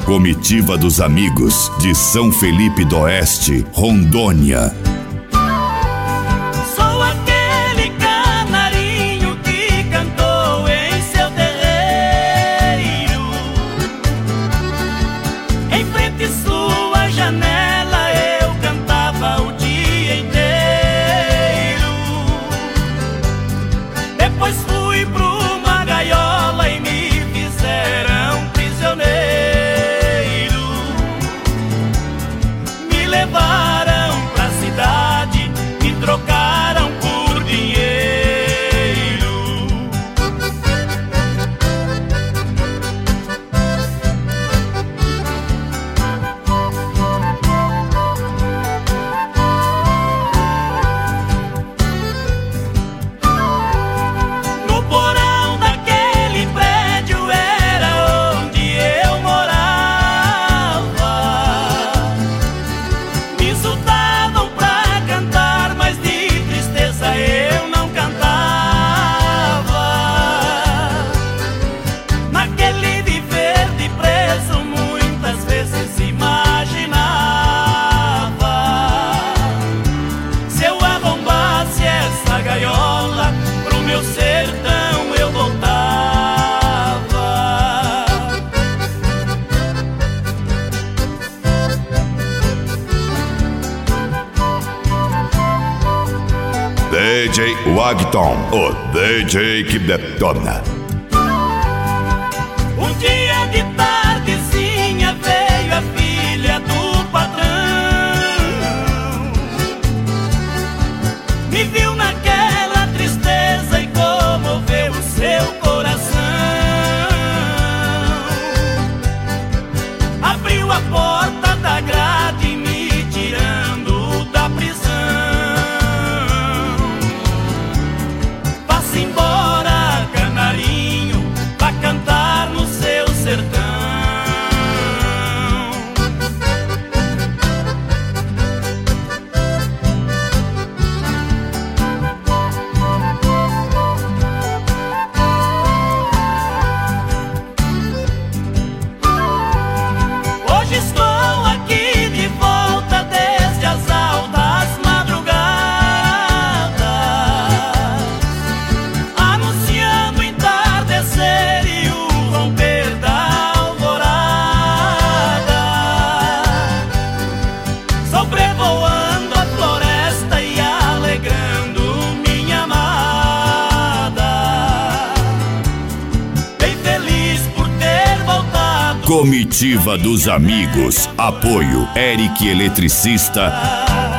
Comitiva dos Amigos de São Felipe do Oeste, Rondônia. Sou aquele canarinho que cantou em seu terreiro, em frente à sua janela eu cantava o dia inteiro. Depois fui pro uma gaiola e me fizeram prisioneiro. Me levaram pra cidade, me trocaram por dinheiro. No porão daquele prédio era onde eu morava. Me insultavam pra cantar, mas de tristeza eu não cantava. Naquele viver de preso muitas vezes imaginava, se eu arrombasse essa gaiola, pro meu sertão eu voltava. DJ Wagton, o DJ que detona. Um dia de tardezinha veio a filha do patrão, me viu naquela tristeza e comoveu o seu coração. Abriu a porta da grade me tirando da prisão. Vá-se embora, canarinho, vá cantar no seu sertão. Hoje estou aqui de volta desde as altas madrugadas, anunciando o entardecer e o romper da alvorada, sobrevoando a floresta e alegrando minha amada, bem feliz por ter voltado. Comitiva dos Amigos, apoio Eric Eletricista.